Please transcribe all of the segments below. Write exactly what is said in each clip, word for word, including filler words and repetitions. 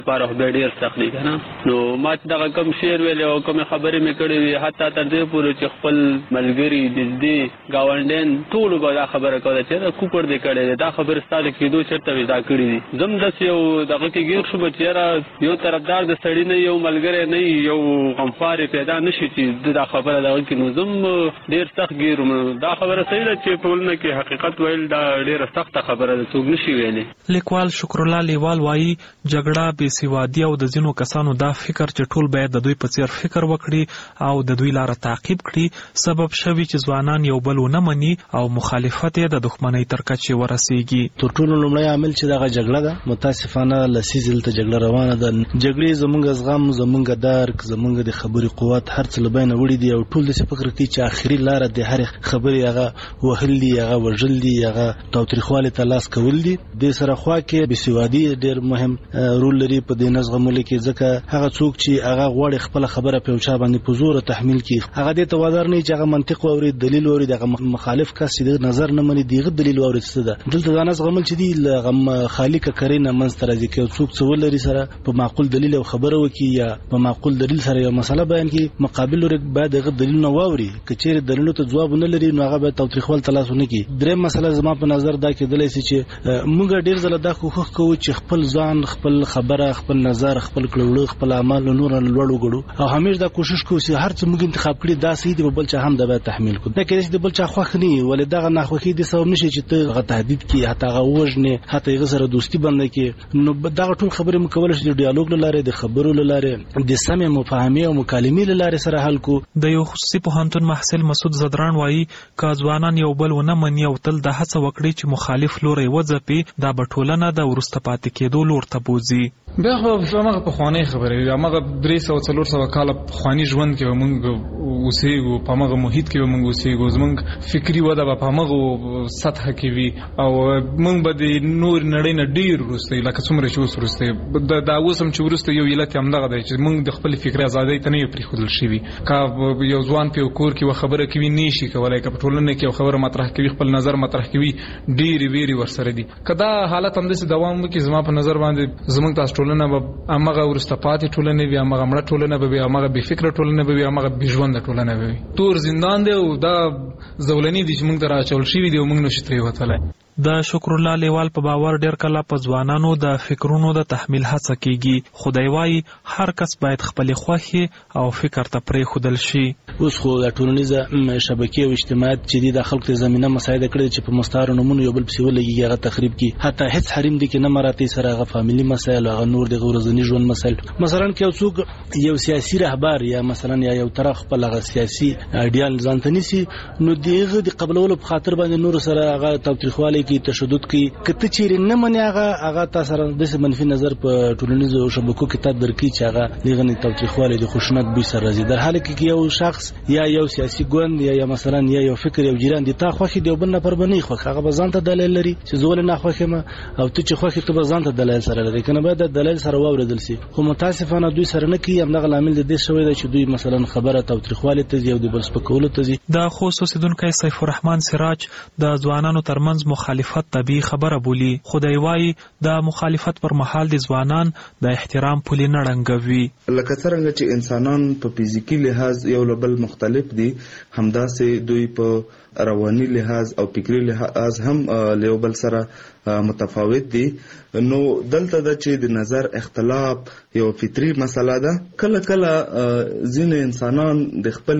لپاره خو بیا ډېر سخت دی که نه. نو ما چې دغه کوم شعر ویلی او کومې خبرې مې کړې وي حتی تر دې پورې چې خپل ملګري نږدې ګاونډیان ټولو به دا خبره کوله چې دا کوپړ دې کړی دی، دا خبرې ستا د کېدو چېرته مې دا کړي دي. زه هم داسې یو دغه کې ګیر شوم چې یاره یو طرفدار د سړي نه یو ملګری نه یو غمخوار یې پیدا نه شي چې د دا خبره دغه کې. نو زه هم ډېر سخت ګیر وم. دا خبره صحیح ده چې ټولنه کې حقیقت ویل دا ډېره سخته خبره ده، څوک نشي ویلی. لیکوال شکرالله لیوال وایي جګړه بېسوادي او د ځینو کسانو دا فکر چې ټول باید د دوی په څیر فکر وکړي او د دوی لاره تعقیب کړي سبب شوي چې ځوانان یو بل ونه مني او مخالفت یې د دښمنۍ تر کچې ورسیږي. تر ټولو لومړی عامل چې دغه جګړه ده، متاسفانه لسیز دلته جګړه روانه ده. جګړې زمونږ زغم، زمونږ درک، زمونږ د خبرې قوت هر څه له بینه وړي دي او ټول داسې فکر کوي چې آخري لاره د هرې خبرې هغه وهل دي، هغه وژل دي، هغه تاوتریخوالي ته لاس کول دي. دې سره خوا کې بېسوادي ډېر مهم رول لري په دې نه زغملو کې، ځکه هغه څوک چې هغه غواړي خپله خبره په یو چا باندې په زوره تحمیل کړي هغه دې ته وادار نه وي چې هغه منطق واوري، دلیل واوري، دغه مخالف کس چې د نظر نه مني دغه دلیل واوري څه ده. دلته دا نه زغمل چې دي له خالق کرینه منځته راځي کې څوک څه ولري سره په معقول دلیل او خبره وکړي یا په معقول دلیل سره یو مسله بیان کړي، مقابل لوري باید دغه دلیل نه واوري. که چیرې دلیلونو ته ځواب نه لري نو هغه باید تاوتریخوال ته لاس ونه کړي. درېم مسله زما په نظر دا کېدلی شي چې موږ ډېر ځله دا کوښښ کوو چې خپل ځان، خپل خبره، خپل نظر، خپل کړه خپل اعمال له نور نه لوړ وګړو او همیش دا کوشش کوو چې هر څه موږ انتخاب کړي دا صحیح دي، بل چا هم دا باید تحمیل کړو. دا کېدای شي د بل چا خوښ نه وي، ولې دغه ناخوښي دې سبب نشي چې ته هغه تهدید کړي، حتی هغه ووژنې، حتی هغه سره دوستي بنده کړي. نو دغه ټول خبرې موږ کولی شو د ډیالوګ له لارې، د خبرو له لارې، د سمې مفاهمې او مکالمې له لارې سره حل کړو. د یو خصوصي پوهنتون محصل مسعود زدران وایي که ځوانان یو بل ونه مني او تل د هڅه وکړي چې مخالف لوری وځپي دا به ټولنه د وروسته پاتې کېدو لور ته بوځي. بیا خو هماغه پخوانۍ خبرې وي، هماغه درې سوه څلور سوه کاله پخواني ژوند کې به موږ اوسېږو، په هماغه محیط کې به موږ اوسېږو، زموږ فکري وده به په همغه سطحه کې وي او موږ به د نور نړۍ نه ډېر وروسته لکه څومره چې اوس وروسته دا اوس هم چې وروسته یو علت همدغه دی چې موږ د خپل فکري ازادۍ ته نه یو پرېښودل شوي. که یو ځوان په یو کور کې یوه خبره کوي نه شي کولی، که په ټولنه کې یو خبره مطرح کوي، خپل نظر مطرح کوي، ډېرې ویرې ورسره دي. که دا حالت همداسې دوام وکړي زما په نظر باندې زموږ تاسو ټولنه به همغه وروسته پاتې ټولنه وي، همغه مړه ټولنه به وي، همغه بې فکره ټولنه به وي، همغه بې ژونده ټولنه به وي. تور زندان دی او دا زولنې دي چې موږ ته راچول شوي دي او موږ نشو ترې وتلی. د شکرالله لیوال په باور ډېر کله په ځوانانو د فکرونو د تحمیل هڅه کیږي. خدای وایي هر کس باید خپلې خوښې او فکر ته پرېښودل شي. اوس خو د ټولنیزه شبکې او اجتماعات چې دي د خلکو ته زمینه مساعده کړې چې په مستعارو نومونو یو بل پسې ولګېږي، هغه تخریب کړي. حتی هېڅ حریم دی کې نه مراتې سره هغه فامیلي مسایل، هغه نور د ورځني ژوند مسایل. مثلا که یو څوک یو سیاسي رهبر یا مثلا یا یو طرف خپل هغه سیاسي ایډیال ځان ته نیسي نو د هغه د قبلولو په خاطر باندې نور سره هغه تاوتریخوالی کوي، تشدد کوي. که ته چیرې نه منې هغه هغه تا سره داسې منفي نظر په ټولنیزو شبکو کې تا درکوي چې هغه دغه نه تاوتریخوالی د خشونت بوی سره راځي. در حاله کې یو شخص یا یو سیاسي ګوند یا یا مثلا یا یو فکر یو جیران دي تا خوښي دی بل نفر به نه خوښ، هغه به ځان ته دلیل لري چې زه ولې نه خوښ یم او ته چې خوښ ته به ځان ته دلیل سره لري، کنه باید د دلیل سره واوریدل شي. خو متاسفانه دوی سره نه کوي. همدغه لامل د دې شوی دی چې دوی مثلا خبره تاوتریخوالی ته ځي او د بل سپکولو ته ځي. د خوست اوسیدونکی سیف الرحمن سراج د ځوانانو ترمنځ مخالفت طبیعي خبره بولي. خدای وایي د مخالفت پر مهال د ځوانان د احترام پولې نه ړنګوي. لکه څرنګه چې انسانان په فزیکي لحاظ یو له بل مختلف دي، همداسې دوی په رواني لحاظ او فکری لحاظ هم له یو بل سره متفاوت دي. نو دلته د چې د نظر اختلاف یو فطري مسله ده. کله کله ځینې انسانان د خپل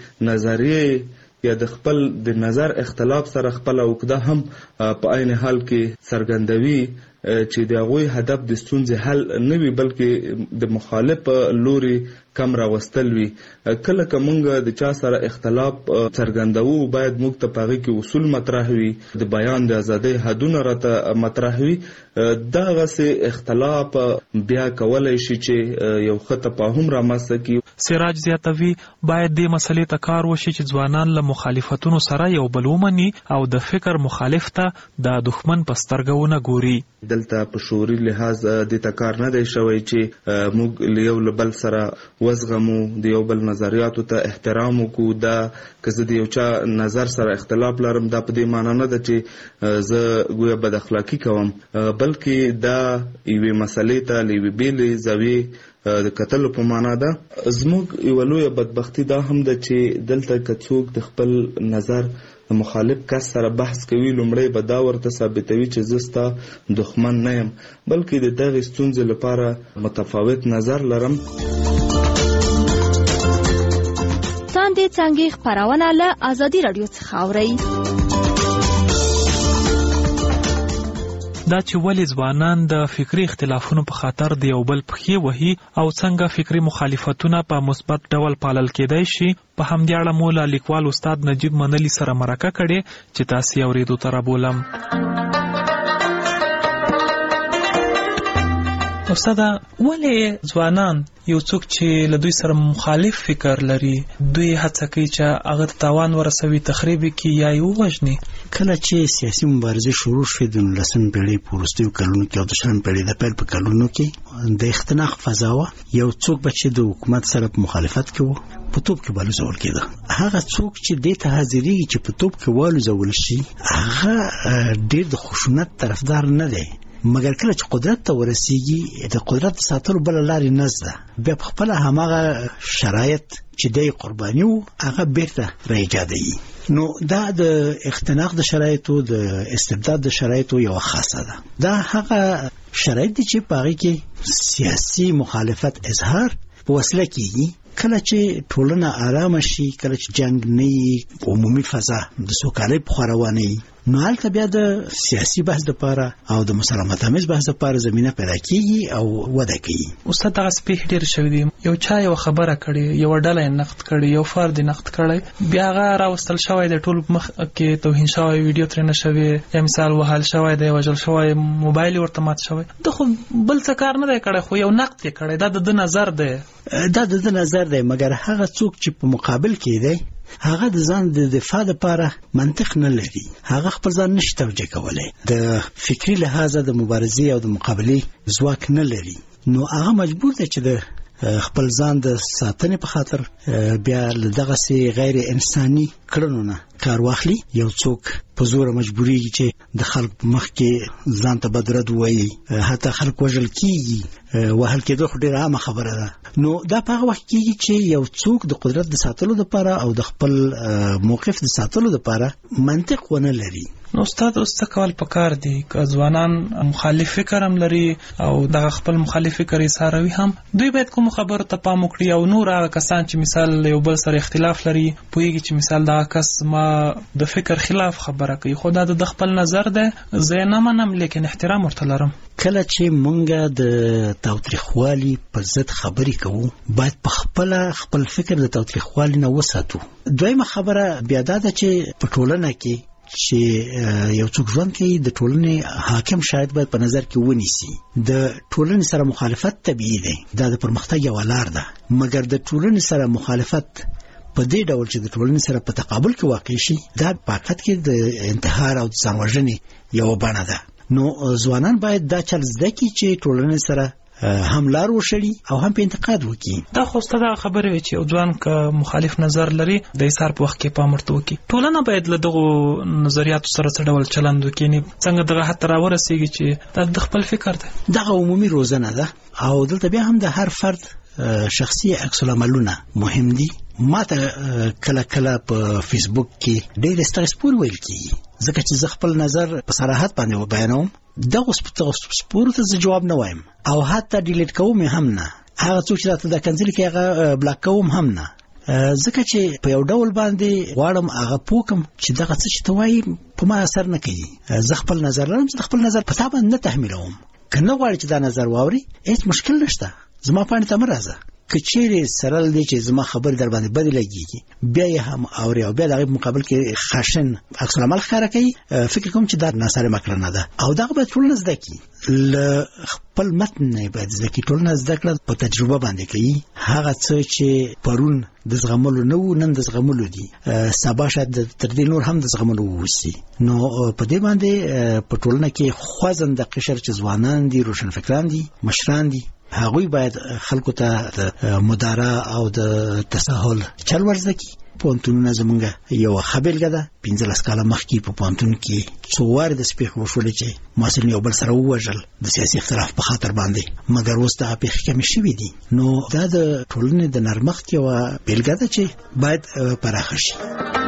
نظریې یا د خپل د نظر اختلاف سره خپل عقده هم په عین حال کې څرګندوي چې د هغوی هدف د ستونزې حل نه وي بلکې د مخالف لوري کم راوستل وي. کله که موږ د چا سره اختلاف څرګندوو باید موږ ته په هغې کې اصول مطرح وي، د بیان د ازادۍ حدونه راته مطرح وي. دغسې اختلاف بیا کولی شي چې یو ښه تفاهم رامنځته کړي. سراج زیاتوي باید دې مسلې ته کار وشي چې ځوانان له مخالفتونو سره یو بل ومني او د فکر مخالف ته د دښمن په سترګه ونه ګوري. دلته په شعوري لحاظ دې ته کار نه دی شوی چې موږ له یو له بل سره وزغمو، د یو بل نظریاتو ته احترام وکړو. دا که زه د یو چا نظر سره اختلاف لرم دا په دې معنی نه ده چې زه ګویا بد اخلاقی کوم، بلکې دا یوې مسلې ته له یوې بېلې زاویې د کتلو په معنا ده. زموږ یوه لویه بدبختي دا هم ده چې دلته که څوک د خپل نظر د مخالف کس سره بحث کوي لومړی به دا ورته ثابتوي چې زه ستا دښمن نه یم، بلکې د دغې ستونزې لپاره متفاوت نظر لرم. لاندې څنګه خبرونه له ازادي رادیو څخه اورئ. دا چې ولې ځوانان د فکری اختلافونو په خاطر د یو بل پښې وهي او څنګه فکری مخالفتونه په مثبت ډول پالل کېدای شي، په همدې اړه مو له لیکوال استاد نجیب منلی سره مرکه کړې چې تاسو یې اورېدو ته رابولم. استاد، ولې ځوانان یو څوک چې له دوی سره مخالف فکر لري دوی هڅه کوي چې هغه ته تاوان ورسوي، تخریب کړي یا یې ووژني؟ کله چې سیاسي مبارزې شروع شوې د نولسمې پېړۍ په وروستیو کلونو کې او د شلمې پېړۍ د پیل په کلونو کې د اختناق فضا وه. یو څوک به چې د حکومت سره په مخالفت کې و په توپ کې به الوځول کېده. هغه څوک چې دې ته حاضرېږي چې په توپ کې والوځول شي هغه ډېر د خشونت طرفدار نه دی، مګر کله چې قدرت ته ورسیږي د قدرت ساتلو بل لارې نشته، بیا په خپل هماغه شرایط چې د قرباني وو هغه بیرته راایجادوي. نو دا د اختناق د شرایطو د استبداد د شرایطو یو خاصه ده. دا هغه شرایط دي چې په هغې کې سیاسي مخالفت اظهار په وسیله کېږي. کله چې ټولنه آرامه شي، کله چې جنگ نه وي، عمومي فضا د سوکالۍ په خوا روانه وي، نو هلته بیا د سیاسي بحث دپاره او د مسالمت آمیز بحث دپاره زمینه پیدا کېږي او وده کوي. استاد، دغه سپېښې ډېر شوي دي، یو چا یو خبره کړې، یو ډله یې نقد کړې، یو فرد یې نقد کړی، بیا هغه راوستل شوی د ټول مخ کې توهین شوی، ویډیو ترې نه شوی، یا مثال وهل شوی دی، وژل شوی، موبایل یې ورته مات شوی. ده خو بل څه کار نه دی کړی، خو یو نقد یې کړی. دا د ده نظر دی، دا د ده نظر دی، مګر هغه څوک چې په مقابل کې دی هغه د ځان د دفاع لپاره منطق نه لري، هغه خپل ځان نشي توجیه کولی، د فکری لحاظه د مبارزې او د مقابلې ځواک نه لري، نو هغه مجبور دی چې د خپل ځان د ساتنې په خاطر بیا له دغسې غیر انساني کړنو نه کار واخلي. یو څوک په زوره مجبوریږي چې د خلک په مخ کې ځان ته بدرد ووایي، حتی خلک وژل کېږي. وهل کېدو خو ډېره عامه خبره ده. نو دا په هغه وخت کېږي چې یو څوک د قدرت د ساتلو دپاره او د خپل موقف د ساتلو دپاره منطق ونه لري. نو استاد، اوس څه کول پکار دي؟ که ځوانان مخالف فکر هم لري او دغه خپل مخالف فکر اظهاروي هم، دوی باید کوم خبرو ته پام وکړي او نور هغه کسان چې مثال یو بل سره اختلاف لري پوهېږي چې مثال دغه کس ما د فکر خلاف خبره کوي، خو دا د خپل نظر دی، زه یې نه منم لیکن احترام ورته لرم. کله چې مونږ د تاوتریخوالي په ضد خبرې کوو باید په خپله خپل فکر د تاوتریخوالي نه وساتو. دویمه خبره بیا دا ده چې په ټولنه کې چې یو څوک ژوند کوي د ټولنې حاکم شاید باید په نظر کې ونیسي. د ټولنې سره مخالفت طبیعي دی، دا د پرمختګ یوه لار ده، مګر د ټولنې سره مخالفت په دې ډول چې د ټولنې سره په تقابل کې واقع شي دا په حقیقت کې د انتحار او د ځان وژنې یوه بڼه ده. نو ځوانان باید دا چل زده کړي چې ټولنې سره هم لار وشړي او هم په انتقاد وکړي. دا خو ستاسو خبره وي چې یو ځوان که مخالف نظر لري د ایثار په وخت کې پام ورته وکړي. ټولنه باید له دغو نظریاتو سره څه ډول چلند وکړي، څنګه دغه حد ته راورسېږي چې دا د خپل فکر دی. دغه عمومي روزنه ده او دلته بیا هم د هر فرد شخصي عکس العملونه مهم دي. ما ته کله کله په فیسبوک کې ډېر ستاسو سپور ویل کیږي، ځکه چې زه خپل نظر په صراحت باندې بیانوم. دغه سپورو ته زه جواب نه وایم او حتی ډیلیټ کوم هم نه. هغه څوک چې راته دا کنسل کوي هغه بلاک کوم هم نه، ځکه چې په یو ډول باندې غواړم هغه پوکم چې دغه څه چې ته وایي په ما اثر نه کوي. زه خپل نظر لرم، زه خپل نظر په تا باندې نه تحمیلوم. که نه غواړي چې دا نظر واوري هیڅ مشکل نشته، زما پاڼې ته مه راځه. که چیرې سرل دی چې زما خبر در باندې بدې لګېږي بیا یې هم اوري او بیا د هغې په مقابل کې خشن عکس العمل ښکاره کوي، فکر کوم چې دا ناسالمه کړنه ده او دغه باید ټولنه زده کړي. ل خپل متن نه باید ځکه ټولنه زده کړه په تجربه باندې کوي. هغه څه چې پرون د زغملو نه و نن د زغملو دي سبا شاید تر دې نور هم د زغملو وسی. نو په دې باندې په ټولنه کې خوځنده قشر چې ځوانان دي، روشنفکران دي، مشران دي، هغوی باید خلکو ته مدارا او د تساهل چل ورزده کی. پونتونونه زمونږ یو خبرګه ده. پنځلس کاله مخکې په پونتون کې څو واره د سپېښ وشول چې محصلین یو بل سره ووژل د سیاسي اختلاف په خاطر باندې، مګر اوس دا پیښې کمې شوې دي. نو دا د ټولنې د نرمښت یوه بیلګه ده چې باید پراخه شي.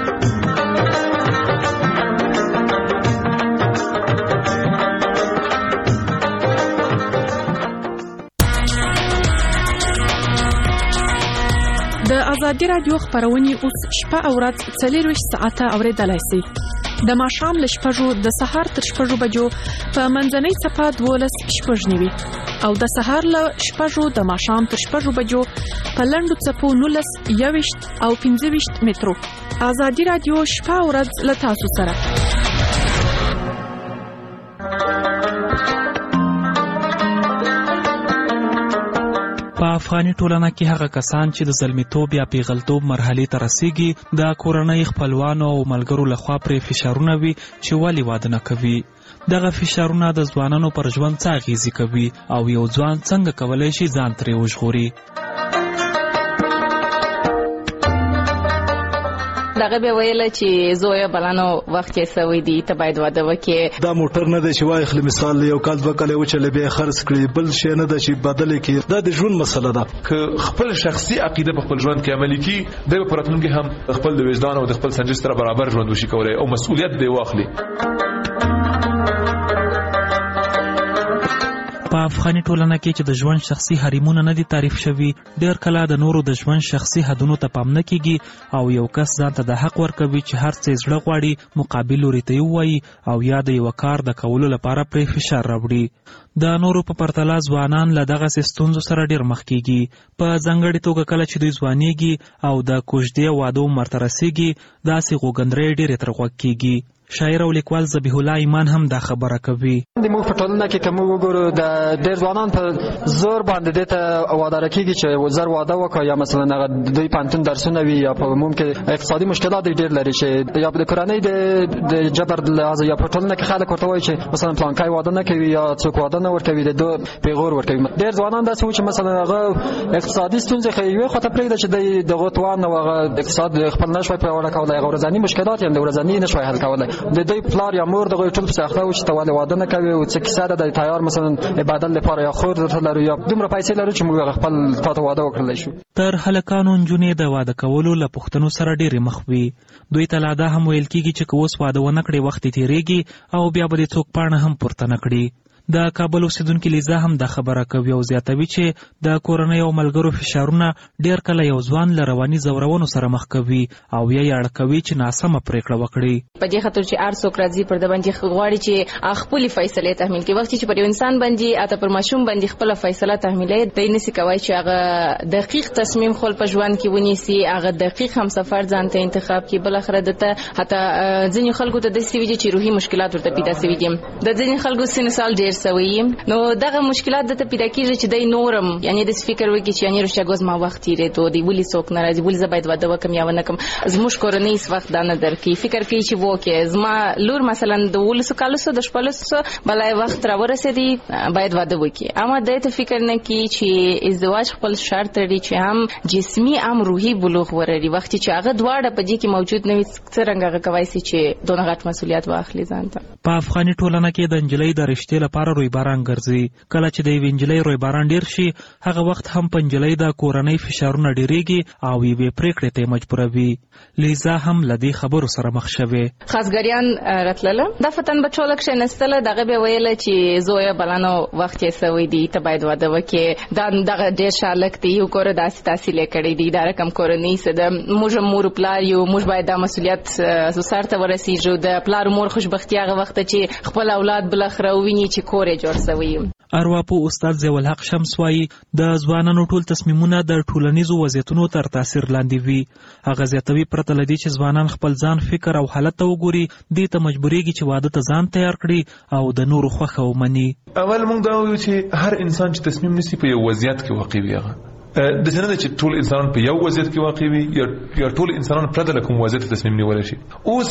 د ازادي رادیو خبرونه اوس شپه او ورځ څلور ساعته اوریدلای شئ. د ماښام له شپږو د سهار تر شپږو بجو په منځنۍ صفه دولس شپږ نیوي او د سهار له شپږو د ماښام تر شپږو بجو په لنډو څپو نولس یويشت او پنځه ویشت مترو. ازادي رادیو شپه او ورځ له تاسو سره. په افغاني ټولنه کې هغه کسان چې د زلمیتوب یا پیغلتوب مرحلې ته رسیږي د کورنۍ خپلوانو او ملګرو لخوا پرې فشارونه وي چې ولې واده نه کوي. دغه فشارونه د ځوانانو پر ژوند څه اغیزې کوي او یو ځوان څنګه کولی شي ځان ترې وژغوري. دغه به ویل چې زویا بلانو وخت کې سوي دي ته باید واده وکړي. دا موټر نه دی چې وای خل مثال یو کال دوه کال وچلې به خرڅ کړي، بل شي نه دی چې بدل کړي. دا د ژوند مسله ده. که خپل شخصي عقیده په خپل ژوند کې عملي کړي د پراتونکو هم خپل د وجدان او د خپل سنجش سره برابر ژوند وشي کولای او مسؤلیت دی واخلي. په افغاني ټولنه کې چې د ژوند شخصي حریمونه نه دي تعریف شوي، ډېر کله د نورو د ژوند شخصي حدونو ته پام نه کیږي او یو کس ځان ته د حق ورکوي چې هر څه زړه غواړي مقابل لوري ته ووایي او یا د یو کار د کولو لپاره پرې فشار راوړي. د نورو په پرتله ځوانان له دغسې ستونزو سره ډېر مخ کیږي. په ځانګړې توګه کله چې دوی ځوانیږي او د کوژدې واده عمر ته رسیږي داسې غوږندرې ډېرې تر غوږ کیږي. شاعر او لیکوال ذبیح الله ایمان هم دا خبره کوي. د موږ په ټولنه کې کوم وګورو د ډېر ځوانان په زور باندې دته واده راکېږي چې زر واده وکړي یا مثلا هغه دوی پانتون درسونه وي یا په ممکن اقتصادي مشکلات ډېر لري چې یا د کورنۍ د د جبر لحاظ یا په ټولنه کې خلک ورته وایي چې مثلا پلانکای واده نه کوي یا څوک واده نه ورکوي د دوه پیغور ورکوي. ډېر ځوانان داسې و چې مثلا هغه اقتصادي ستونزې خو یو خاطر پرېږده چې د دغه توان او هغه اقتصاد خپل نشوي پیاوړی کولی، هغه ورځني مشکلات یې د ورځني نشوي حل کولی. د دوی پلار یا مور دغه ټول په اخلاق چې تواله واده نه کوي او څه کیسه ده د تیار مثلا عبادت لپاره یا خور ته لري یا دومره پیسې لري چې موږ خپل تاسو واده وکړلی شو. تر هلکانو نجونې د واده کولو له پوښتنو سره ډېرې مخ وي. دوی ته لا دا هم ویل کېږي چې که اوس واده ونه کړي وخت تېرېږي او بیا به دې څوک پاڼه هم پورته نه کړي. د کابل اوسیدونکي لیزا هم دا خبره کوي او زیاتوي چې د کورنۍ او ملګرو فشارونه ډېر کله یو ځوان له رواني ځورونو سره مخ کوي او یا یې اړه کوي چې ناسمه پرېکړه وکړي. په دې خاطر چې هر څوک راځي پر د باندې غواړي چې خپل فیصله تحمیل کړي. وخت چې پر یو انسان باندې اته پر ماشوم باندې خپل فیصله تحمیلې دی نسی کوي چې هغه دقیق تصمیم خپل په ژوند کې ونیسي، هغه دقیق هم سفر ځان ته انتخاب کړي. بل اخر دته حتی ځینې خلکو ته د سی وی چې روحي مشکلات ورته پیدا شوي دي. د ځینې خلکو سن سال ډېر سوي نو دغه مشکلات د ته پیدا کیږي چې د نورم یعنی د فکر وکړي چې یعنی رښتیا ګوز ما وخت یې ته دی ولې څوک ناراضي ولې زه باید واده وکم یا ونه کم. زموږ کورنۍ هیڅ وخت دا نه درکې فکر کوي چې وکه زما لور مثلا د ولسو کالسو د شپلسو بلای وخت را ورسېدي باید واده وکړي. اما د ته فکر نه کوي چې ازدواج خپل شرط لري چې هم جسمي هم روحي بلوغ ورري. وخت چې هغه دواړه په دې کې موجود نه وي څنګه هغه کوي چې دونه غټ مسؤلیت واخلي ځان ته. په افغاني ټولنه کې د انجلۍ د رشتې لپاره روی باران ګرځي. کله چې د یوې نجلۍ روی باران ډېر شي هغه وخت هم په نجلۍ د کورنۍ فشارونه ډېرېږي او یوې پرېکړې ته یې مجبوروي. لیزا هم له دې خبرو سره مخ شوې. خاصګریان راتلله دا فتن به ټوله کښېنستله دغه به ویله چې زویه بلانو وخت یې سوی دی ته باید واده وکړې. دا دغه ډېر ښه هلک دی یو کوره داسې تحصیل یې کړی دی دا رقم کورنۍ څه ده موږ مور پلار یو موږ باید دا مسؤلیت سر ته ورسېږو. د پلار مور خوشبختي هغه وخت چې خپل اولاد بالاخره وویني چې کور یې جوړ سوی. ارواپوه استاد ضیاء الحق شمس وایي د ځوانانو ټول تصمیمونه د ټولنیزو وضعیتونو تر تاثیر لاندې وي. هغه زیاتوي پرته له دې چې ځوانان خپل ځان فکر او حالت ته وګوري دې ته مجبوریږي چې واده ته ځان تیار کړي او د نورو خوښه ومني. اول موږ دا وایو چې هر انسان چې تصمیم نیسي په یو وضعیت کې واقع وي. هغه د څه نه چې ټول انسانان په یو وضعیت کې واقع وي یا یا ټول انسانان پرته له کوم وضعیت تصمیم نیول شي. اوس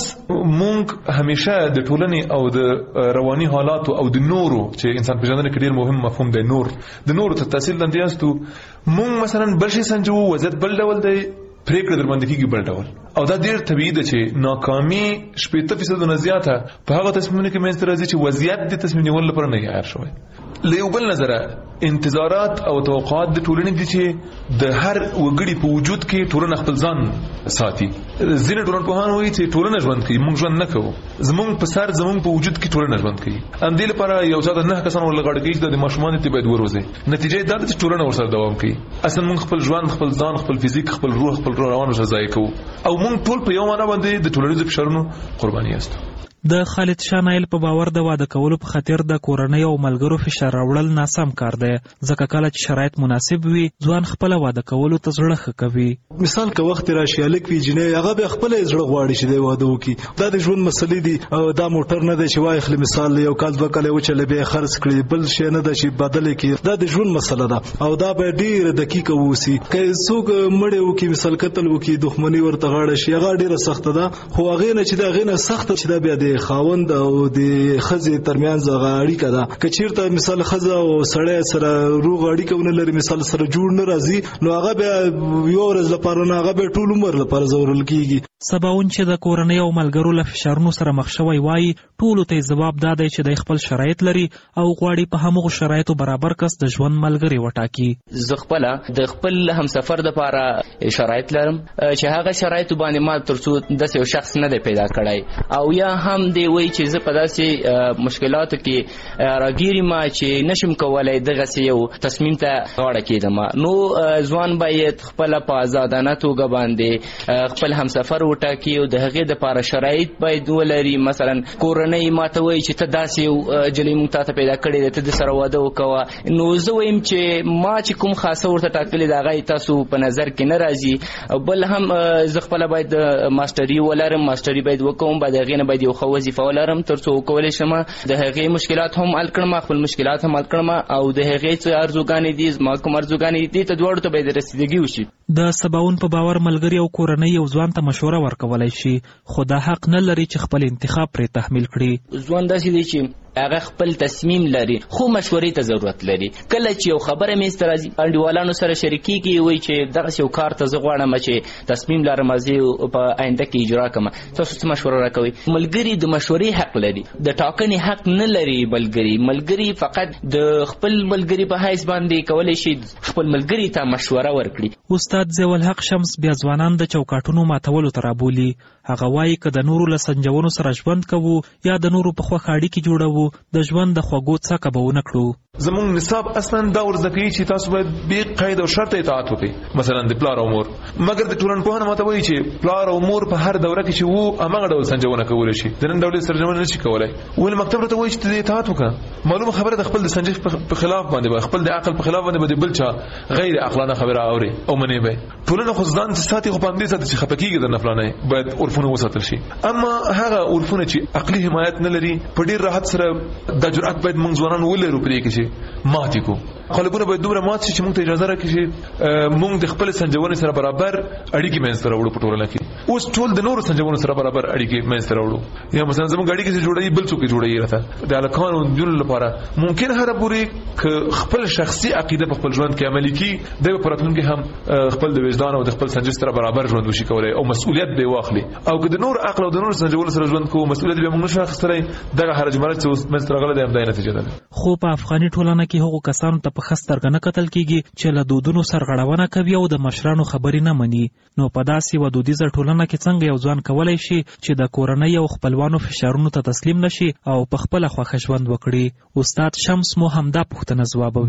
موږ همیشه د ټولنې او د رواني حالاتو او د نورو چې انسان پیژندنه کې ډیر مهم مفهوم دی نور د نورو تر تاثیر لاندې یاستو. موږ مثلا بل شي سنجو وضعیت بل ډول دی پریکړه در باندې کیږي بل ډول او دا ډیر طبیعي ده چې ناکامي شپږ فیصد نه زیاته په هغه تصمیمونه کې منځ ته راځي چې وضعیت د تصمیم نیول لپاره نه عیار شوی. له یو بل نظره انتظارات او توقعات د ټولنې دي چې د هر وګړي په وجود کې ټولنه خپل ځان ساتي. ځینې ټولنپوهان وایي چې ټولنه ژوند کوي موږ ژوند نه کوو. زموږ په سر زموږ په وجود کې ټولنه ژوند کوي. ام دې لپاره یو ځای نه کسان ولغړ کېږي د ماشومان ته باید وروزي. نتیجه دا ده چې ټولنه ورسره دوام کوي. اصلا موږ خپل ژوند خپل ځان خپل فزیک خپل روح خپل روان ورسره ځای کوو او موږ ټول په یو معنا باندې د ټولنیزو فشارونو قرباني یاستو. د خالد شاه نایل په باور د واده کولو په خاطر د کورنۍ او ملګرو فشار راوړل ناسم کار دی ځکه کله چې شرایط مناسب وي ځوان خپل واده کولو ته زړه ښه کوي. مثال که وخت راشي الک وی جنې هغه به خپل زړه غواړي چې دی واده وکړي. دا د ژوند مسلې دي او دا موټر نه دی چې وای خل مثال یو کال دوه کال وچلې به خرڅ کړي بل شي نه دی چې بدل کړي. دا د ژوند مسله ده او دا به ډیر دقیق ووسی. که څوک مړ وکړي مثال قتل وکړي دښمنی ورته غاړه شي هغه ډیره سخت ده خو هغه نه چې دا غینه سخت چې دا بیا د خاوند او د خزې ترمنځ هغه اړیکه ده. که چیرته مثال خزه او سړی سره روغ اړیکه ونه لري مثال سره جوړ نه راځي نو هغه بیا یو ورځ لپاره نه هغه به ټول عمر لپاره ضرورل کیږي. سباون چې د کورنۍ او ملګرو له فشارونو سره مخ شوی وای ټولو ته جواب دادی چې د خپل شرایط لري او غواړي په همغو شرایطو برابر کس د ژوند ملګری وټاکي. زه خپل د خپل همسفر د لپاره شرایط لرم چې هغه شرایط باندې ما ترڅو د یو شخص نه دی پیدا کړی او یا هم دی وای چې زه په داسې مشکلاتو کې راګیرم چې نشم کولای دغه یو تصمیم ته غاړه کېدم. نو ځوان باید خپل په آزادانه توګه باندې خپل همسفر وټاکي او د هغې دپاره شرایط باید ولري. مثلا کورنۍ ماته وایي چې ته داسې یو جلۍ موږ تا ته پیدا کړې ده ته د سره واده وکوه. نو زه وایم چې ما چې کوم خاصه ورته ټاکلې ده هغه تاسو په نظر کې نه راځي. بل هم زه خپله باید ماسټري ولرم ماسټري باید وکوم بعد هغې نه باید یو ښه وظیفه ولرم تر څو وکولی شم د هغې مشکلات هم حل کړم خپل مشکلات هم حل کړم او د هغې څه ارزوګانې دي زما کوم ارزوګانې دي ته دواړو ته باید رسیدګي وشي. د سباون په باور ملګري او کورنۍ یو ځوان ته مشوره ورکولای شي خو دا حق نه لري چې خپل انتخاب پرې تحمیل کړي. ځوان داسې دی چې هغه خپل تصمیم لري خو مشورې ته ضرورت لري. کله چې یو خبره منځ ته راځي انډیوالانو سره شریکېږي وایي چې دغسې یو کار ته زه غواړم چې تصمیم لرم زه په آینده کې اجرا کړم تاسو څه مشوره راکوئ. ملګري د مشورې حق لري د ټاکنې حق نه لري. ملګري ملګري فقط د خپل ملګري په حیث باندې کولی شي خپل ملګري ته مشوره ورکړي. استاد ضیاء الحق شمس بیا ځوانان د چوکاټونو ماتولو ته رابولي. هغه وایي که د نورو له سنجونو سره ژوند کوو یا د نورو په خوښه اړیکې جوړوو د ژوند د خوږو څکه به ونه کړو. زمونږ نصاب اصلا دا ورزده کوي چې تاسو باید بې قید او شرط اطاعت وکړئ مثلا د پلار او مور. مګر د ټولنپوهنه ماته وایي چې پلار او مور په هر دوره کې چې وو هماغه ډول سنجونه کولی شي د نن ډول سنجونه نشي کولی. ولې مکتب راته وایي چې ته اطاعت وکړه. معلومه خبره د خپل د سنجش په خلاف باندې خپل د عقل په خلاف باندې به بل چا غیر عقلانه خبره اوري او منې به ټولنه خو ځان ساتي خو باندې ساتي چې خپه کېږي د نفلانه باید عرفونه وساتل شي. اما هغه عرفونه چې عقلي حمایت نه لري په ډیر راحت سره د جرأت باید موږ ځوانان ولرو پرې کې چې ماتې کو خلکونه باید دومره مات شي چې موږ ته اجازه راکړي چې موږ د خپل سنجونې سره برابر اړیکې منځ ته راوړو په ټولنه کې. اوس ټول د نورو سنجونو سره برابر اړیکې منځ ته راوړو یا مثلا زموږ اړیکې چې جوړوي بل څوک جوړوي راته د هلکانو نجونو لپاره ممکن هره پورې که خپل شخصي عقیده په خپل ژوند کې عملي کړي دی به په راتلونکي هم خپل د وجدان او د خپل سنجش سره برابر ژوند وشي کولی او مسؤلیت به واخلي. او که د نور عقل او د نور سنجونو سره ژوند کوو مسؤلیت به موږ نشو اخیستلی دغه حرج مرج چې منځ ته راغلی دی همدا نتیجه ده. خو په افغاني ټولنه کې هغو کسانو ته په ښه سترګه نه کتل کېږي چې له دودونو سرغړونه کوي او د مشرانو خبرې نه مني. نو په داسې یوه دودیزه ټولنه کې څنګه یو ځوان کولی شي چې د کورنۍ او خپلوانو فشارونو ته تسلیم نشي او په خپله خوښه ژوند وکړي؟ استاد شمس مو همدا پوښتنه ځوابوي.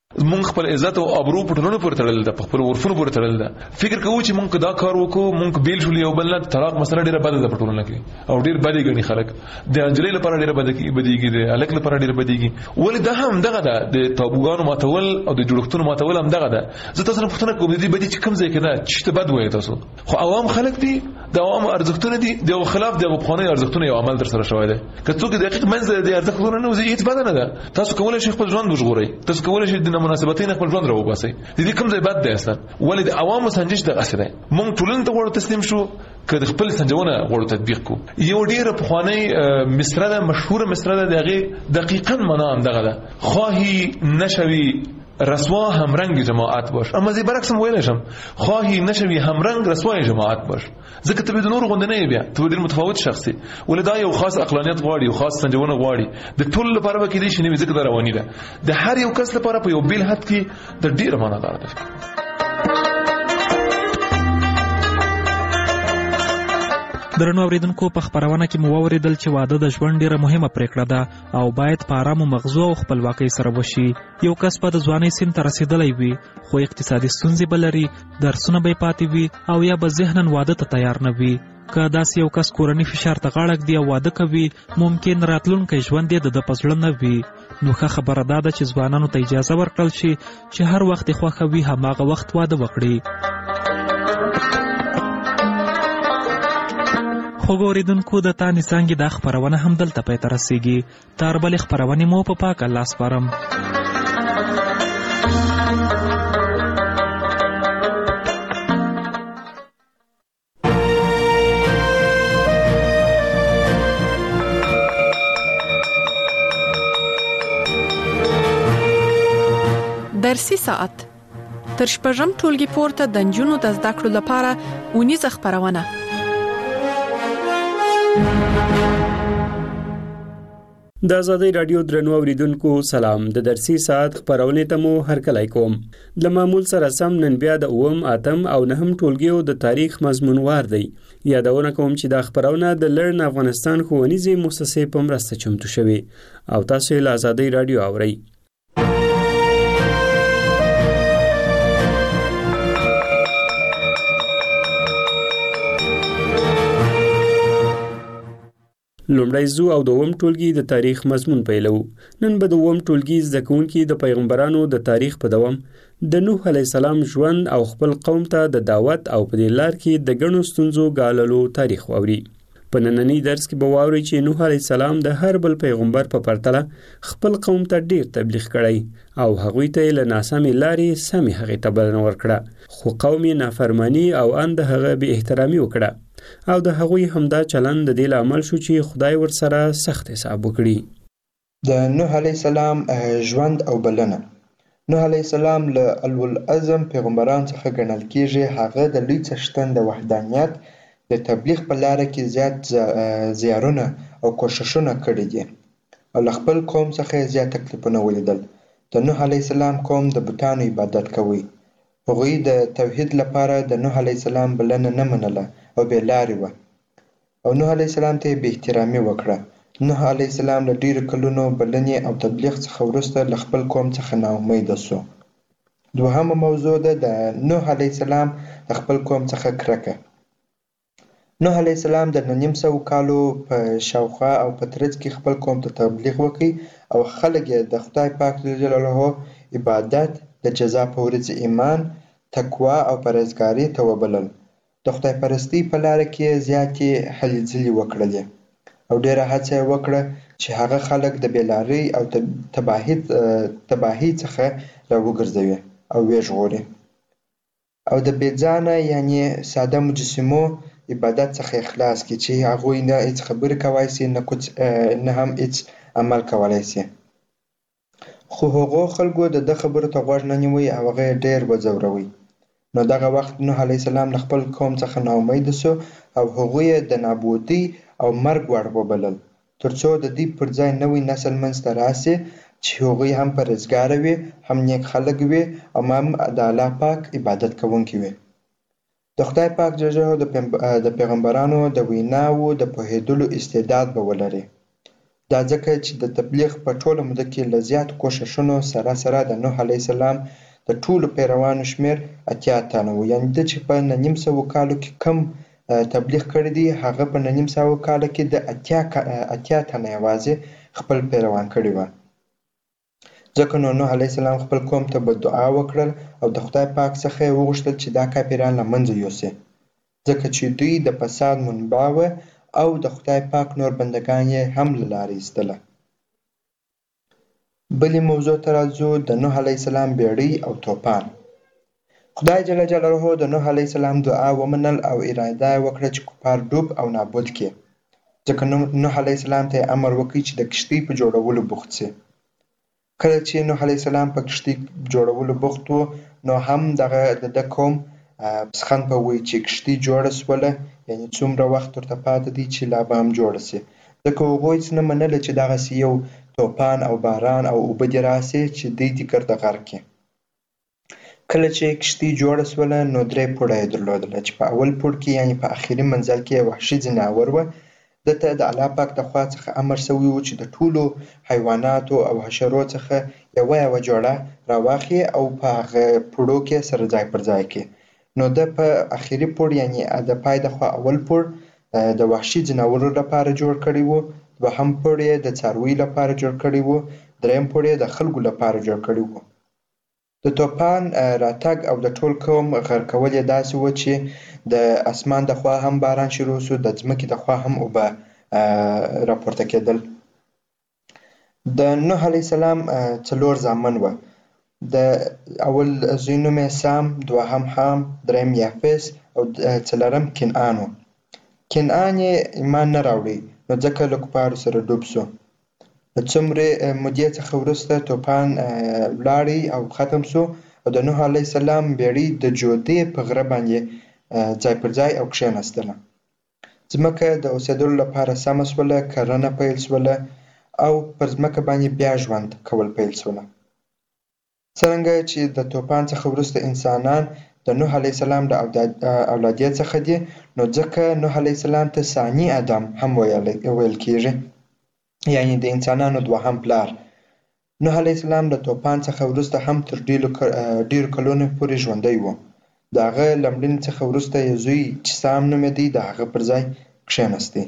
مونږ خپل عزت او ابرو په ټولنه پورې تړل ده، په خپل عرفونو پورې تړل ده. فکر کوو چې مونږ دا کار وکړو، مونږ بیل شو یو بل نه. طلاق مسله ډیره بده ده په ټولنه کې او ډیر بدی ګڼي خلک. د انجلۍ لپاره ډیره بده کی بدیږي، د الک لپاره ډیره بدیږي. ولې دا هم دغه ده، د تابوګانو ماتول او د جوړښتونو ماتول هم دغه ده. زه تاسو نه پوښتنه کوم دي بدی چې کوم ځای کې ده چې ته بد وایې تاسو، خو عوام خلک دي، د عوام ارزښتونه دي، د خلاف د غوښنې ارزښتونه یو عمل در سره شوی دی. که څوک دقیق منځ د ارزښتونه نه وزي هیڅ بد نه ده. تاسو کولای شئ خپل ژوند وژغورئ، تاسو کولای شئ د مناسبتونو خپل ژوند راوباسئ. د دې کوم ځای بد دی اصلا؟ ولې د عوامو سنجش دغه څه دی. مونږ ټولنه ته غوړو تسلیم شو که د خپل سنجونه غوړو تطبیق کو. یو ډیره پخوانی مصره ده، مشهوره مصره ده، دغه دقیقاً معنا هم دغه ده: خواهی نشوی رسوا همرنگ جماعت باش. اما زی برعکس هم ویل شم: خواهی نشوی همرنگ رسوای جماعت باش. ځکه ته به د نور غوندې نه یې، بیا ته به ډېر متفاوت شخص یې. ولې دا یو خاص عقلانیت غواړي، یو خاص سنجونه غواړي. د ټولو لپاره به کېدای شي نه وي، ځکه دا رواني ده. د هر یو کس لپاره په یو بیل حد کې د ډېره معناداره ده. درنو اوریدونکو، په خبرونه کې مو واوریدل چې واده د ژوند ډیره مهمه پریکړه ده او باید په آرامو مغزو او خپلواکۍ سره وشي. یو کس به د ځوانۍ سن ته رسیدلی وي، خو اقتصادي ستونزې به لري، درسونه به یې پاتې وي او یا به ذهناً واده ته تیار نه وي. که داسې یو کس کورني فشار ته غاړه ږدي او واده کوي، ممکن راتلونکی ژوند یې د ده په زړه نه وي. نو ښه خبره دا ده چې ځوانانو ته اجازه ورکړل شي چې هر وخت یې خوښه وي هماغه وخت واده وکړي. خوږو اوریدونکو، د تانې څانګې دا خپرونه هم دلته پای ته رسیږي. تر بلې خپرونې مو په پاک الله سپارم. درسي ساعت تر شپږم ټولګي پورته د نجونو د زده کړو لپاره اونیزه خپرونه. د آزادۍ رادیو درنو اوریدونکو سلام. د درسي ساعت خپرونې ته مو هرکلی کوم. له معمول سره سم نن بیا د اووم، اتم او نهم ټولګیو د تاریخ مضمونوار دی. یادونه کوم چې دا خپرونه د لرن افغانستان ښوونیزې مؤسسې په مرسته چمتو شوې او تاسو یې له آزادۍ رادیو اورئ. لومړی زو او دوم ټولګي د تاریخ مضمون پیلو. نن به دوم ټولګي زده کوونکي د پیغمبرانو د تاریخ په دوام د نوح علیه السلام ژوند او خپل قوم ته د دعوت او په دې لار کې د ګڼو ستونزو ګاللو تاریخ واوري. په نننی درس کې به واورئ چې نوح علیه السلام د هر بل پیغمبر په پرتله خپل قوم ته ډیر تبلیغ کړی او هغوی ته یې له ناسمې لارې سمې هغې ته بلنه ورکړه، خو قوم یې نافرماني او ان د هغه بې احترامي وکړه او د هغوی همدا چلند د دې لامل شو چې خدای ورسره سخت حساب وکړي. د نوح علیه السلام ژوند او بلنه. نوح علیه السلام له اولوالعزم پیغمبران څخه ګڼل کیږي. هغه د لوی څښتن د وحدانیت د تبلیغ په لاره کې زیات زیارونه او کوششونه کړي دي او له خپل قوم څخه زیات تکلیفونه ولیدل. د نوح علیه السلام قوم د بتانو عبادت کوي. هغوی د توحید لپاره د نوح علیه السلام بلنه نه منله او بې لارې وه او نوح علیه السلام ته یې بې احترامي وکړه. نوح علیه السلام له ډېرو کلونو بلنې او تبلیغ څخه وروسته له خپل قوم څخه ناامیده سو. دوهمه موضوع ده د نوح علیه السلام د خپل قوم څخه کرکه. نوح علیه السلام د نیم سوو کالو په شاوخوا او په ترڅ کې خپل قوم ته تبلیغ وکړي او خلک یې د خدای پاک جل جلاله عبادت، د جزا په ورځ ایمان، تقوا او پرهیزګارۍ ته وبلل. د خدای پرستی په لاره کې زیاتې هلې ځلې وکړلې او ډېره هڅه یې وکړه چې هغه خلک د بېلارۍ او تباهۍ څخه راوګرځوي او ویې ژغوري او د بې ځانه یعنې ساده مجسمو عبادت څخه خلاص کړي چې هغوی نه هېڅ خبرې کولی سي نه هم هېڅ عمل کولی سي. خو هغو خلکو د ده خبرو ته غوږ نه نیوی او هغه یې ډېر وځوروي. نو دغه وخت نوح علیه السلام له خپل قوم څخه ناامیده سو او هغوی یې د نابودۍ او مرګ وړ وبلل تر څو د دوی پر ځای نوی نسل منځته راسي چې هغوی هم پرهیزګاره وي، هم نیک خلک وي او هم د الله پاک عبادت کوونکي وي. د خدای پاک جل جلاله د پیغمبرانو د ویناوو د پوهېدلو استعداد به ولري. دا ځکه چې د تبلیغ په ټوله موده کې له زیاتو کوښښونو سره سره د نوح علیه السلام د ټولو پیروانو شمېر اتیا تنه و. یعنې ده چې په نه نیم سوو کالو کې کم تبلیغ کړی دی، هغه په نه نیم سوو کاله کې د اتیا اتیا تنه یوازې خپل پیروان کړي وه. ځکه نو نوح علیه السلام خپل قوم ته بدعا وکړل او د خدای پاک څخه یې وغوښتل چې دا کافران له منځه یوسي، ځکه چې دوی د فساد منبع وه او د خدای پاک نور بندګان یې هم له لارې ایستله. بلې موضوع ته راځو، د نوح علیه السلام بیړۍ او توپان. خدای جل جلاله د نوح علیه السلام دعا ومنل او اراده یې وکړه چې کفار ډوب او نابود کړي، ځکه نوح علیه السلام ته یې امر وکړ چې د کښتۍ په جوړولو بوخت شي. کله چې نوح علیه السلام په کښتۍ جوړولو بوخت و، نو هم دغه د ده قوم پسخند په وویل چې کښتۍ جوړه سوله، یعنې څومره وخت ورته پاته دی چې لا به هم جوړه سي، ځکه هغوی څه نه منله چې دغسې یو توپان او باران او اوبه دې راسي چې دوی دې ګرده غرق کړي. کله چې کښتۍ جوړه سوله، نو درې پوړه یې درلودله، چې په اول پوړ کې یعنې په اخري منزل کې یې وحشي ځناور وه. ده ته د الله پاک د خوا څخه امر سوی و چې د ټولو حیواناتو او حشرو څخه یوه یوه جوړه راواخلي او په هغه پوړو کې سره ځای پر ځای کړي. نو ده په اخري پوړ یعنې د پای د خوا اول پوړ د وحشي ځناورو لپاره جوړ کړی و، دوهم پوړ یې د څارویو لپاره جوړ کړی و، دریم پوړ یې د خلکو لپاره جوړ کړی و. د توپان راتګ او د ټول قوم غرقول یې داسې و چې د اسمان د خوا هم باران شروع سو، د ځمکې د خوا هم اوبه راپورته کېدل. د نوح علیه السلام څلور زامن وه. د اول زوی نوم یې سام، دوهم حام، دریم یافس او څلورم کنعان و. کنعان یې ایمان نه راوړی، نو ځکه له کفارو سره ډوب سو. له څومرې مودې څخه وروسته توپان لاړی او ختم سو او د نوح علیه السلام بیړۍ د جودې په غره باندې ځای پر ځای او کښېناستله. ځمکه د اوسېدلو لپاره سمه سوله، کرنه پیل سوله او پر ځمکه باندې بیا ژوند کول پیل سوله. څرنګه چې د توپان څخه وروسته انسانان د نوح علیه السلام د اولادیت څخه دي، نو ځکه نوح علیه السلام ته ثاني ادم هم ویل کېږي، یعنې د انسانانو دوهم پلار. نوح علیه السلام د توپان څخه وروسته هم تر ډېرو کلونو پورې ژوندی و. د هغه له مړینې څخه وروسته یې زوی چې سام نومېدی د هغه پر ځای کښېناستی.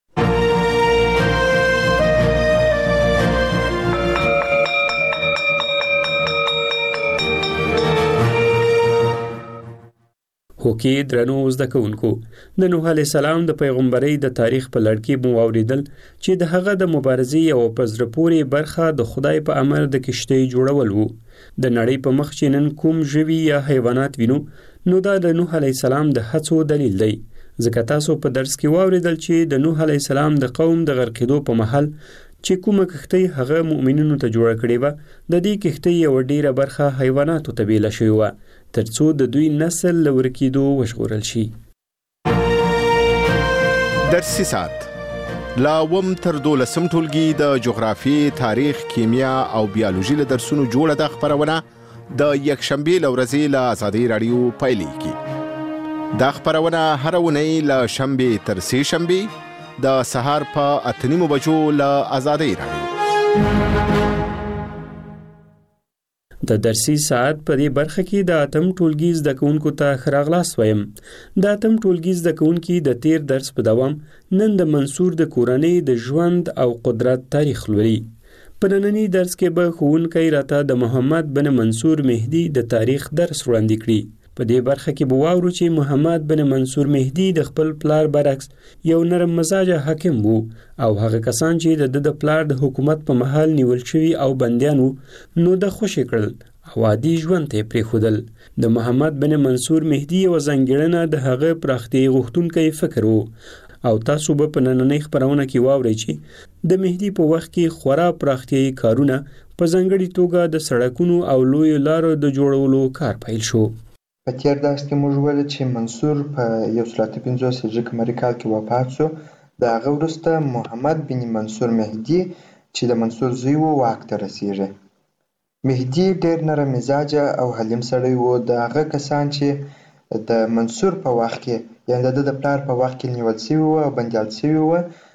هوکې درنو زده کوونکو، د نوح علیه السلام د پیغمبرۍ د تاریخ په لړ کې مو واورېدل چې د هغه د مبارزې یوه په زړه پورې برخه د خدای په امر د کښتۍ جوړول و. د نړۍ په مخ چې نن کوم ژوي یا حیوانات وینو، نو دا د نوح علیه السلام د هڅو دلیل دی، ځکه تاسو په درس کې واورېدل چې د نوح علیه السلام د قوم د غرقېدو په مهال چې کومه کښتۍ هغه مؤمنینو ته جوړه کړې وه، د دې کښتۍ یوه ډېره برخه حیواناتو ته بیله شوې وه، تر څو د دوی نسل له ورکېدو وژغورل شي. درسي ساعت لا اووم تر دولسم ټولګي د جغرافیې، تاریخ، کیمیا او بیالوژي له درسونو جوړه ده خپرونه د یکشنبې له ورځې له ازادۍ راډیو پیلېږي. دا خپرونه هره اونۍ له شنبې تر سې شنبې د سهار په اته نیمو بجو له ازادۍ راډیو. د درسي ساعت په دې برخه کې د اتم ټولګي زده کوونکو ته ښه راغلاست وایم. د اتم ټولګي زده کوونکي د تیر درس په دوام نن د منصور د کورنۍ د ژوند او قدرت تاریخ لولي. په ننني درس کې به ښوونکی راته د محمد بن منصور مهدي د تاریخ درس وړاندې کړي. په دې برخه کې به واورو چې محمد بن منصور مهدي د خپل پلار برعکس یو نرم مزاجه حاکم وو او هغه کسان چې د د پلار د حکومت په محل نیول شوي او بندیان وو، نو د خوشي کړل او عادي ژوند ته پرېښودل. د محمد بن منصور مهدي یوه ځانګړنه د هغه پراختیا غوښتونکی فکر وو او تاسو به په نننۍ خپرونه کې واورئ چې د مهدي په وخت کې خورا پراختیایي کارونه په ځانګړې توګه د سړکونو او لویو لارو د جوړولو کار پیل شو. په تیر درس کې موږ ویل چې منصور په یو سل اته پنځوس هجري قمري کال کې وفات شو. د هغه وروسته محمد بن منصور مهدي چې د منصور زوی و واک ته رسېږي. مهدي ډېر نرم مزاجه او حلیم سړی و. د هغه کسان چې د منصور په وخت کې یعنې د ده د پلار په وخت کې نیول سوي وو او بندیان سوي وو،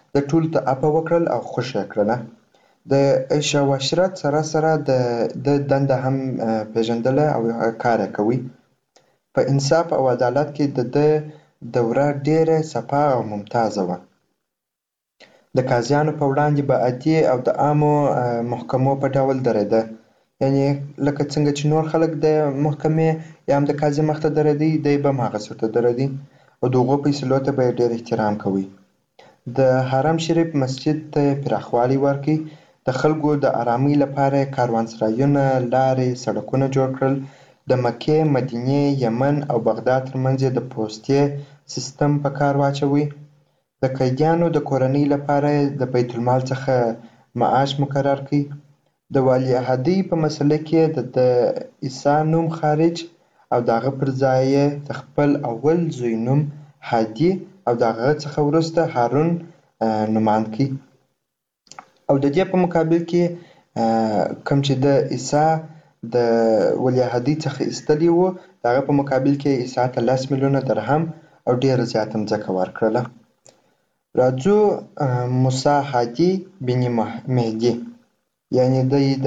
د ټولو ته عفو وکړل او خوښ یې کړله. د عیشه او عشرت سره سره د دنده هم پیژندله او کار یې کوي. په انصاف او عدالت کې د ده دوره ډېره صفا او ممتازه وه. د قاضیانو په وړاندې به عادي او د عامو محکمو په ډول درېده، یعنې لکه څنګه چې نور خلک د محکمې یا هم د قاضي مخ ته درېدی، دی به هم هغسې ورته درېدی او د هغو فیصلو ته به یې ډېر احترام کوي. د حرم شریف مسجد ته یې پراخوالی ورکړي. د خلکو د آرامۍ لپاره یې کاروانسرایونه، لارې، سړکونه جوړ کړل. د مکې، مدینې، یمن او بغداد ترمنځ یې د پوستې سیستم په کار واچوي. د قیدیانو د کورنۍ لپاره د بیت المال څخه معاش مقرر کړي. د ولیعهدۍ په مسله کې د عیسی نوم خارج او د هغه پر ځای یې د خپل اول زوی نوم هادي او د هغه څخه وروسته هارون نومان کړي. او د دې په مقابل کې کوم چې د عیسی د ولیعهدۍ څخه ایستلي وو، د هغه په مقابل کې عیسی ته لس میلیونه درهم او ډېره زیاته مځکه ورکړله. راځو موسی هادي بن مهدي، یعنې دی د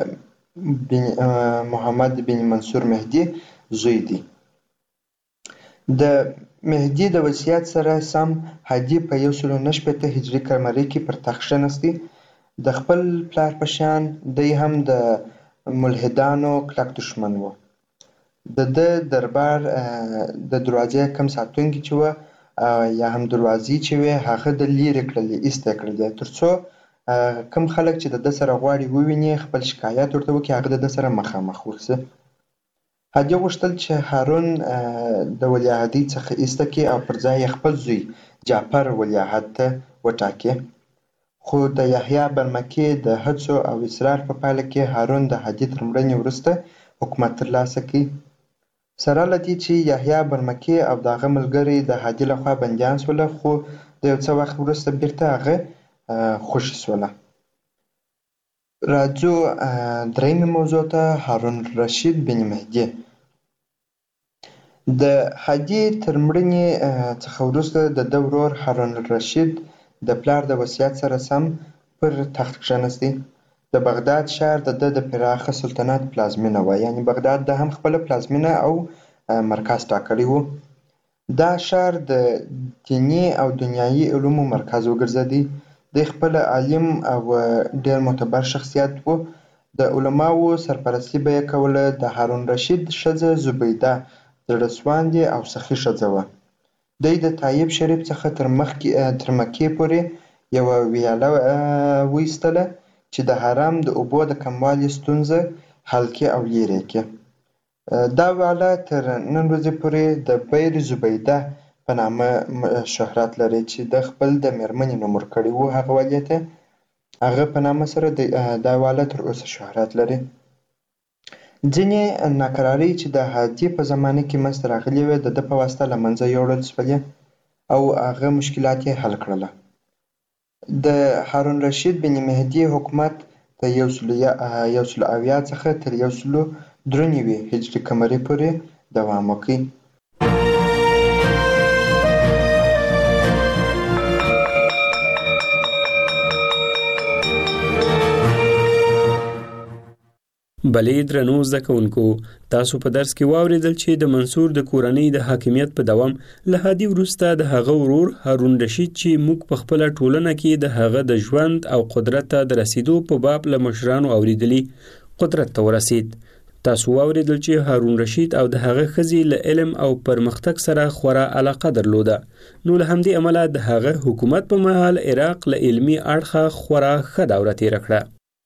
محمد بن منصور مهدي زوی دی. د مهدي د وصیت سره سم هادي په یو سل نهه شپېته هجري قمري کې پر تخت کښېنستی. د خپل پلار په شان دی هم د ملحدانو کلک دښمن و. د ده دربار د دروازې کم ساتونکي چې وه یا هم دروازې چې وې، هغه د لیرې کړلې، ایسته یې کړلې، تر څو کم خلک چې د ده سره غواړي وویني، خپل شکایت ورته وکړي، هغه د ده سره مخامخ ورسي. هادي غوښتل چې هارون د ولیعهدۍ څخه ایسته کړي او پر ځای یې خپل زوی جعفر ولیعهد ته وټاکي. خو د یحیی برمکي د هڅو او اصرار په پایله کې هارون د هادي تر مړینې وروسته حکومت ترلاسه کړي. سره له دې چې یحیی برمکي او د هغه ملګري د هادي لخوا بندیان شوله، خو د یو څه وخت وروسته بیرته هغه خوشي شوله. راځو درېیمې موضوع ته، هارون الرشید بن مهدي. د هادي تر مړینې څخه وروسته د ده ورور هارون الرشید د پلار د وصیت سره سم پر تخت کښېنستی. د بغداد ښار د ده د پراخه سلطنت پلازمینه وه، یعنې بغداد د هم خپله پلازمینه او مرکز ټاکلی و. دا ښار د دیني او دنیایي علومو مرکز وګرځېدی. دی خپله عالم او ډېر معتبر شخصیت و. د علماوو سرپرستي به یې کوله. د هارون الرشید ښځه زبیده زړه سواندې او سخي ښځه وه. دی د طایب شریف څخه تر مکې پورې یوه ویاله وایستله چې د حرم د اوبو د کموالي ستونزه حل کړي او لرې کړي. دا ویاله تر نن ورځې پورې د بیر زبیده په نامه شهرت لري چې د خپل د مېرمنې نوم ورکړی و هغه والي ته. هغه په نامه سره دا ویاله تر اوسه شهرت لري. ځینې ناکرارۍ چې د هادي په زمانه کې منځته راغلې وې، د ده په واسطه له منځه یوړل شولې او هغه مشکلات یې حل کړله. د هارون الرشید بن مهدي حکومت د یو سل اویا څخه تر یو سل درې نوي هجري قمري پورې دوام وکړي. بلې درنو زده کوونکو، تاسو په درس کې واورېدل چې د منصور د کورنۍ د حاکمیت په دوام له هادي وروسته د هغه ورور هارون الرشید چې موږ په خپله ټولنه کې د هغه د ژوند او قدرت ته د رسیدو په باب له مشرانو اورېدلي، قدرت ته ورسید. تاسو واورېدل چې هارون الرشید او د هغه ښځې له علم او پرمختګ سره خورا علاقه درلوده، نو له همدې امله د هغه حکومت په مهال عراق له علمي اړخه خورا ښه دوره تېره کړه.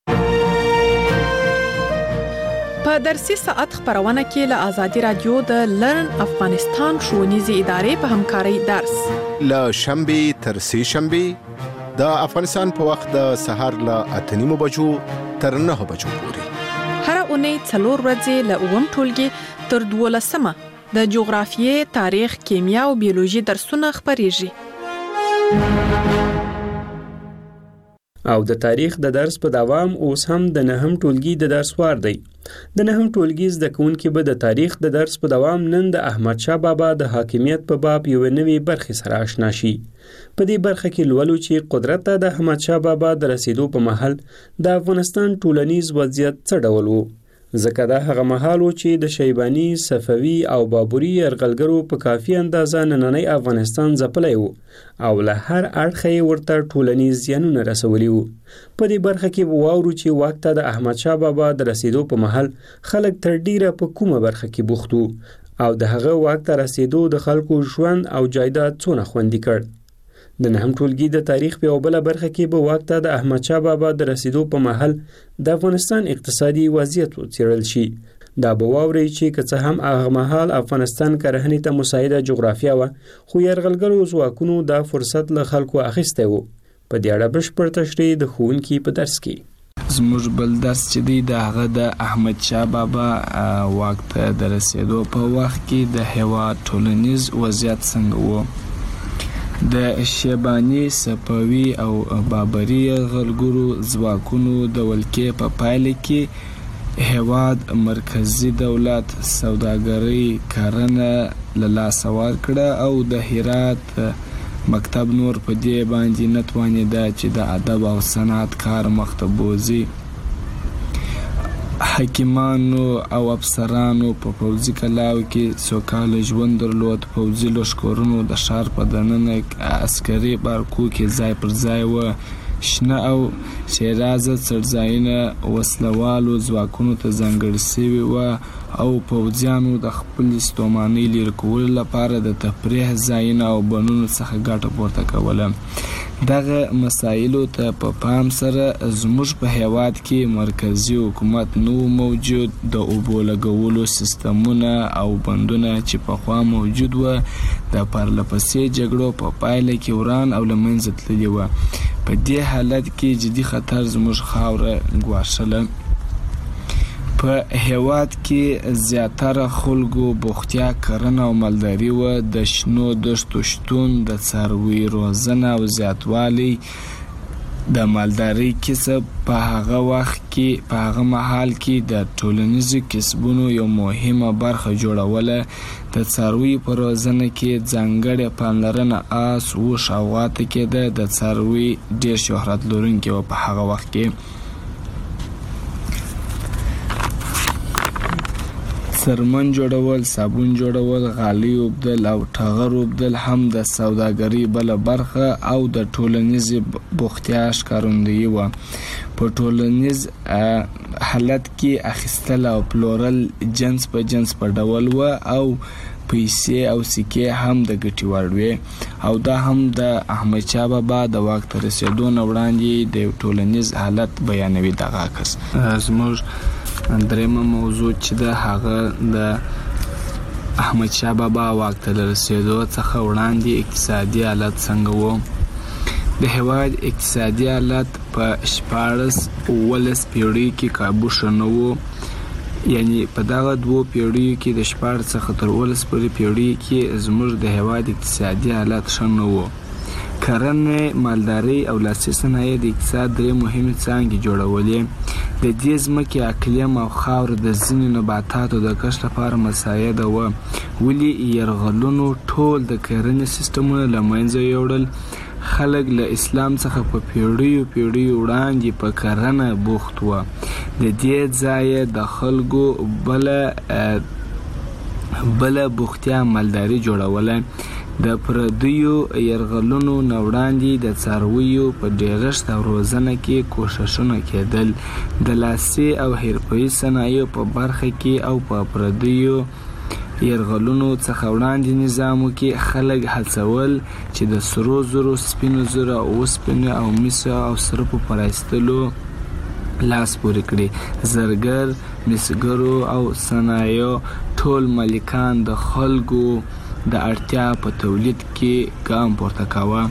په درسي ساعت خبرونه کې له آزادي رادیو د لرن افغانستان ښوونیزې ادارې په همکارۍ درس له شنبې تر سې شنبې د افغانستان په وخت د سهار له اته نیمو بجو تر نهه بجو پورې. هر اونۍ څلور ورځې له اووم ټولګي تر دولسمه د جغرافیې، تاریخ، کیمیا او بیولوژي درسونه خپریږي. او د تاریخ د درس په دوام اوس هم د نهم ټولګي د درس وار دی. د نهم ټولګي زده کوونکي به د تاریخ د درس په دوام نن د احمد شاه بابا د حاکمیت په باب یو نوې برخې سره آشنا شي. په دې برخه کې لولو چې قدرت ته د احمد شاه بابا د رسیدو په مهال د افغانستان ټولنیز وضعیت څه ډول و، ځکه دا هغه مهال و چې د شیباني، صفوي او بابري یرغلګرو په کافي اندازه نننی افغانستان ځپلی و او له هر اړخه یې ورته ټولنیز زیانونه رسولي وو. په دې برخه کې به واورو چې واک ته د احمد شاه بابا د رسیدو په مهال خلک تر ډیره په کومه برخه کې بوخت وو او د هغه واک ته رسیدو د خلکو ژوند او جایداد څونه خوندي کړ. د نهم ټولګي د تاریخ په یوه بله برخه کې به واک ته د احمد شاه بابا د رسیدو په مهال د افغانستان اقتصادي وضعیت وڅېړل شي. دا به واورئ چې که څه هم هغه مهال افغانستان کرهنې ته مساعده جغرافیه وه، خو یرغلګرو ځواکونو دا فرصت له خلکو اخیستی و. په دې اړه بشپړ تشریح د ښوونکي په درس کې. زموږ بل درس چې دی د هغه د احمد شاه بابا واک ته د رسیدو په وخت کې د هېواد ټولنیز وضعیت څنګه و. د شیباني، صفوي او بابري یرغلګرو ځواکونو د ولکې په پایله کې هېواد مرکزي دولت سوداګرۍ کرنه له لاسه ورکړه او د هرات مکتب نور په دې باندې نه توانېده چې د ادب او صنعت کار مخته بوځي. حکیمانو او افسرانو په پوځي کلاو کې سوکاله ژوند درلود. پوځي لښکرونو د ښار په دننه عسکري بارکو کې ځای پر ځای و. شنه او شیرازه څړځایونه وسلوالو ځواکونو ته ځانګړي شوي وه او پوځیانو د خپلې ستومانۍ لرې کولو لپاره د تفریح ځایونه او بنونو څخه ګټه پورته کوله. دغه مسایلو ته په پام سره زموږ په هېواد کې مرکزي حکومت نه و موجود. د اوبو لګولو سیستمونه او بندونه چې پخوا موجود وه د پرلهپسې جګړو په پایله کې وران او له منځه تللي وه. په دې حالت کې جدي خطر زموږ خاوره ګواښله. په هېواد کې زیاتره خلکو بوختیا کرنه او مالداري وه. د شنو دښتو شتون، د څاروي روزنه او زیاتوالی د مالدارۍ کسب په هغه وخت کې په هغه مهال کې د ټولنیزو کسبونو یو مهمه برخه جوړوله. د څاروي په روزنه کې ځانګړې پاملرنه آس، اوښ او غوا ته کېده. د څاروي ډېر شهرت لرونکي وه په هغه وخت کې. څرمن جوړول، صابون جوړول، غالۍ اوبدل او ټغر اوبدل هم د سوداګرۍ بله برخه او د ټولنیزې بوختیا ښکارندویي وه. په ټولنیز حالت کې اخیستل او پلورل جنس په جنس په ډول وه او پیسې او سکې هم د ګټې وړ وې او دا هم د احمد شاه بابا د واک ته رسېدو نه وړاندې د یو ټولنیز حالت بیانوي. دغه عکس زموږ درېیمه موضوع چې ده هغه د احمد شاه بابا واک ته د رسېدو څخه وړاندې اقتصادي حالت څنګه و. د هېواد اقتصادي حالت په شپاړس اوولس پیړیو کې کابو ښه نه و. یعنی په دغه دوو پیړیو کې د شپاړس څخه تر اوولس پورې پیړیو کې زموږ د هېواد اقتصادي حالت ښه نه و. کرنه، مالدارۍ او لاسي صنایع د اقتصاد درې مهمې څانګې جوړولې. د دې ځمکې اقلیم او خاوره د ځینو نباتاتو د کښت لپاره مساعده وه، ولې یرغلونو ټول د کرنې سیستمونه له منځه یوړل. خلک له اسلام څخه په پیړیو پیړیو وړاندې په کرنه بوخت وه. د دې ځایه د خلکو بله بله بوختیا مالداري جوړوله. د پردیو یرغلونو نه وړاندې د څارویو په ډېرښت او روزنه کې کوښښونه کېدل. د لاسي او حرفوي صنایعو په برخه کې او په پردیو یرغلونو څخه وړاندې نظامو کې خلک هڅول چې د سرو زرو، سپینو زرو، اوسپنې او مسو او سرپو په رایستلو لاس پورې کړي. زرګر، مسګرو او صنایعو ټول مالکان د خلکو د اړتیا په تولید کې ګام پورته کاوه.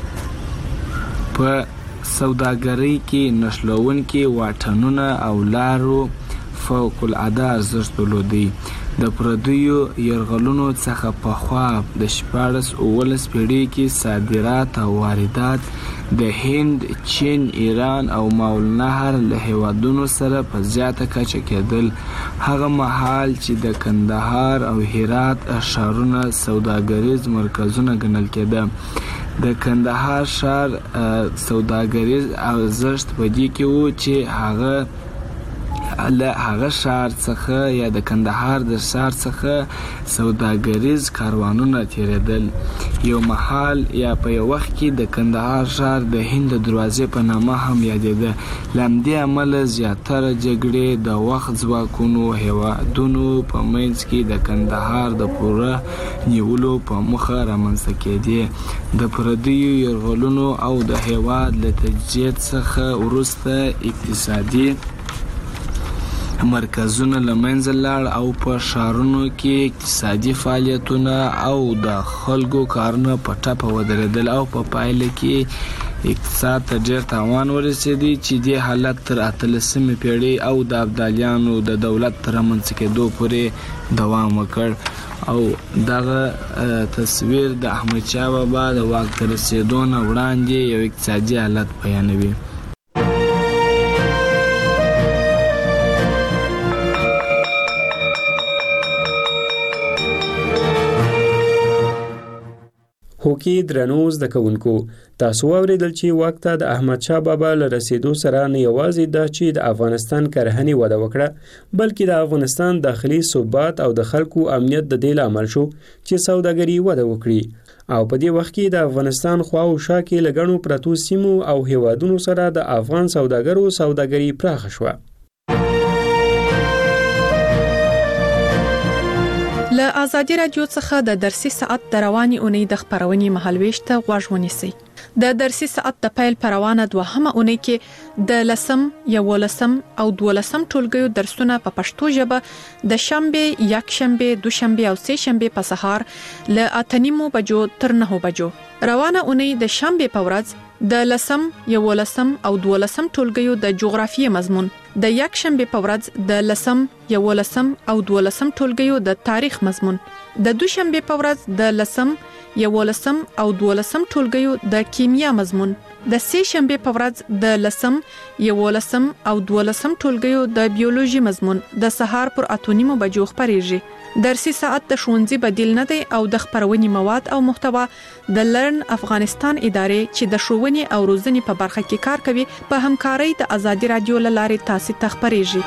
په سوداګرۍ کې نښلوونکي واټنونه او لارو فوق العاده ارزښت درلودی. د پردیو یرغلونو څخه پخوا د شپاړس اوولس پیړۍ کې صادرات او واردات د هند، چین، ایران او ماول نهر له هیوادونو سره په زیاته کچه کېدل. هغه مهال چې د کندهار او هرات ښارونه سوداګریز مرکزونه ګڼل کېده. د کندهار ښار سوداګریز ارزښت په دې کې و چې هغه له هغه ښار څخه یا د کندهار د ښار څخه سوداګریز کاروانونه تیریدل. یو مهال یا په یو وخت کې د کندهار ښار د هند دروازې په نامه هم یادېده. له همدې امله زیاتره جګړې د وخت ځواکونو هیوادونو په منځ کې د کندهار د پوره نیولو په موخه رامنځته کېدې. د پردیو یرغلونو او د هیواد له تجزیې څخه وروسته اقتصادي مرکزونه له منځه لاړ او په ښارونو کې اقتصادي فعالیتونه او د خلکو کارونه په ټپه ودرېدل او په پایله کې اقتصاد ته ډېر تاوان ورسېدی چې دې حالت تر اتلسمې پیړۍ او د ابدالیانو د دولت تر رامنځته کېدو پورې دوام وکړ. او دغه تصویر د احمدشاه بابا د واک ته رسېدو نه وړاندې یو اقتصادي حالت بیانوي. هوکي درنو زده کوونکو، تاسو واوریدل چې واک ته د احمدشاه بابا له رسېدو سره نه یوازې دا چې د افغانستان کرهنې وده وکړه، بلکې د افغانستان داخلي ثبات او د خلکو امنیت د دې لامل شو چې سوداګري وده وکړي. او په دې وخت کې د افغانستان خوا او شا کې له ګڼو پرتو سیمو او هیوادونو سره د افغان سوداګرو سوداګري پراخه شوه. له آزادي رادیو څخه د درسي ساعت د رواني اونۍ د خبرونې مهالويش ته غوږ ونیسئ. د درسي ساعت د پیل پروانه دوهمه اونۍ کې د لسم، یولسم او دولسم ټولګیو درسونه په پښتو ژبه د شنبه، یک شنبه، دو شنبه او سه شنبه په سهار له اته نیمو بجو تر نهو بجو. روانه اونۍ د شنبه په ورځ د لسم، یولسم او دولسم ټولګیو د جغرافیې مضمون، د یک شنبه په ورځ د لسم، یولسم او دولسم ټولګیو د تاریخ مضمون، د دو شنبه په ورځ د لسم، یولسم او دولسم ټولګیو د کیمیا مضمون، د سه شنبه په ورځ د لسم، یولسم او دولسم ټولګیو د بیولوژي مضمون د سهار پر اته نیمو بجو خبرېږي. درسي ساعت د ښوونځي بدیل نه دی او د خبرونې مواد او محتوا د لرن افغانستان ادارې چې د ښوونې او روزنې په برخه کې کار کوي په همکارۍ د آزادي رادیو له لارې تاسو ته خبرېږي.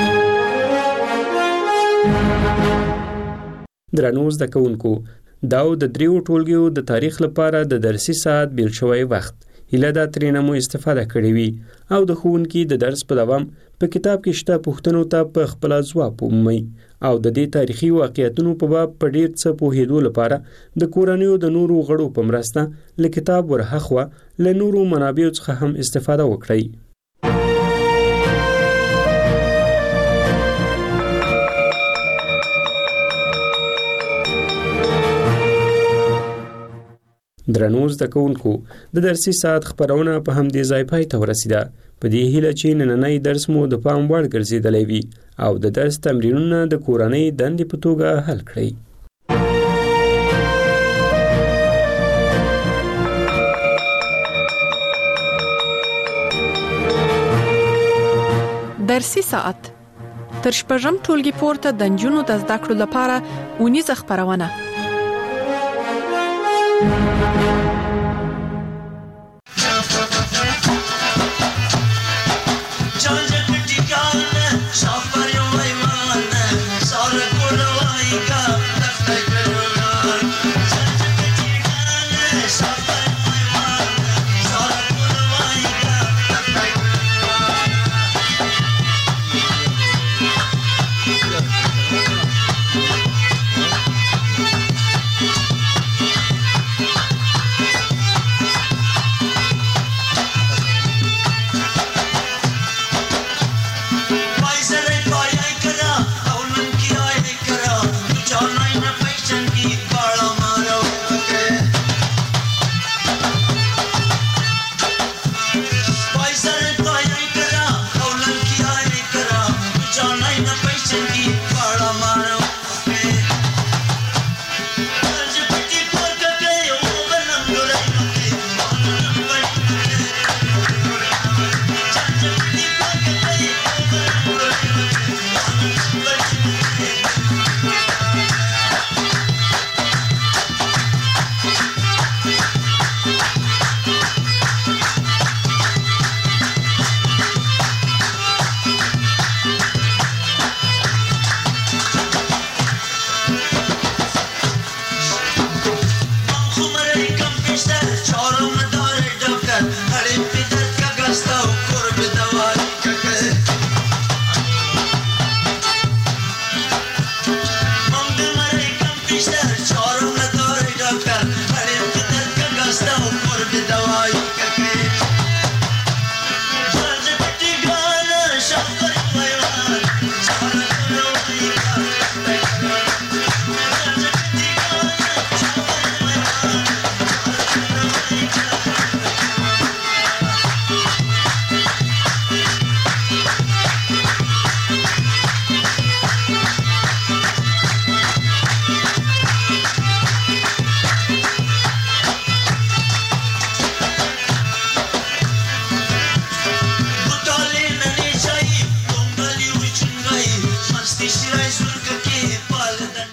درنو زده کوونکو، دا د دریو ټولګیو د تاریخ لپاره د درسي ساعت بیل شوی وخت هیله دا ترېنه مو استفاده کړې وي او د ښوونکي د درس په دوام په کتاب کې شته پوښتنو ته په خپل ځواب ومومئ او د دې تاریخي واقعیتونو په باب په ډېر څه پوهېدو لپاره د کورنیو د نورو غړو په مرسته له کتاب ورهاخوا له نورو منابعو څخه هم استفاده وکړئ. درنو زده کوونکو، د درسي ساعت خبرونه په همدې ځای پای ته ورسیده. په دې هیله چې نننی درس مو د پام وړ ګرځېدلی وي او د درس تمرینونه د کورنۍ دندې په توګه حل کړئ. درسي ساعت تر شپږم ټولګي پورته د نجونو د زده کړو لپاره اونیزه خبرونه.